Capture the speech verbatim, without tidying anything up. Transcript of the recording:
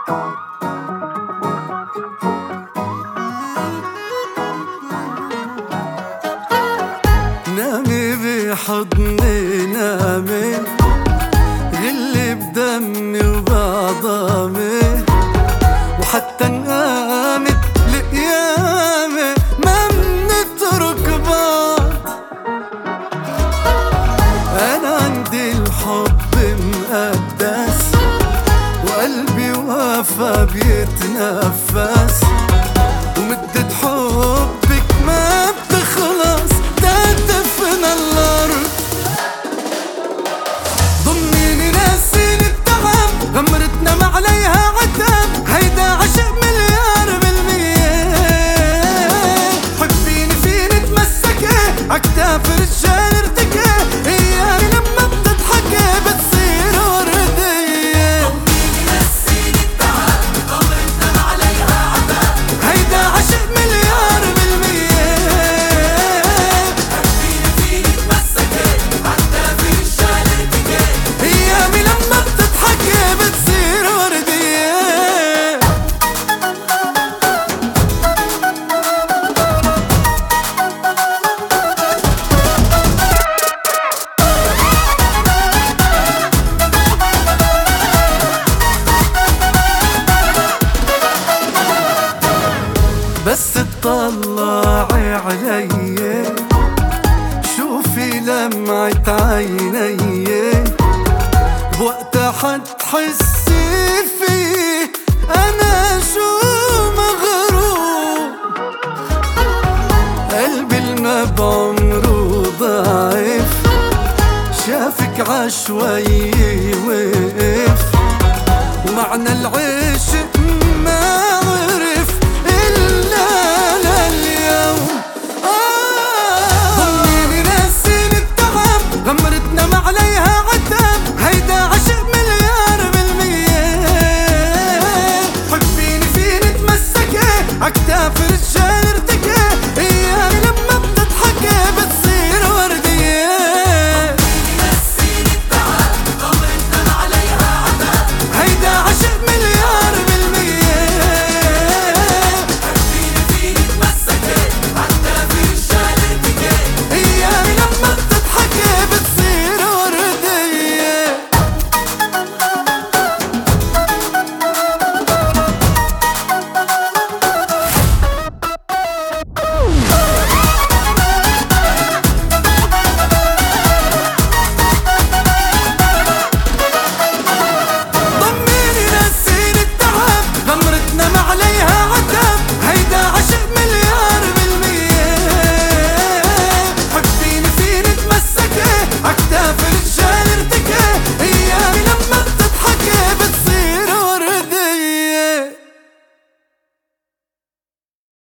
نامي بحضني نامي، غلي بدمي وبعظامي، وحتى نقامت لقيامي ما منترك بعض. أنا عندي الحب مقدس، وقلبي وفا بيتنفس، ومدة حبك ما بتخلص تدفن الأرض. ضمنيني ناسيني التعب، غمرتنا ما عليها عتاب، هيدا عشق مليار بالمية. حبيني فيني تمسكي عكتاف رجال ارتكي، اياي لما بتضحكي بتصير وردية. ضمنيني ناسيني التعب، غمرتنا ما عليها عتاب، هيدا عشق مليار بالمية. حبيني فيني تمسكي عكتاف رجال ارتكي، ايامي لما بتضحكي بتصير وردية. بس تطلعي علي، شوفي لمعة عيني، بوقتها حتحسي فيه أنا شو مغروب. قلبي الما بعمره ضعيف، شافك عشوائي وقف، ومعنى العيب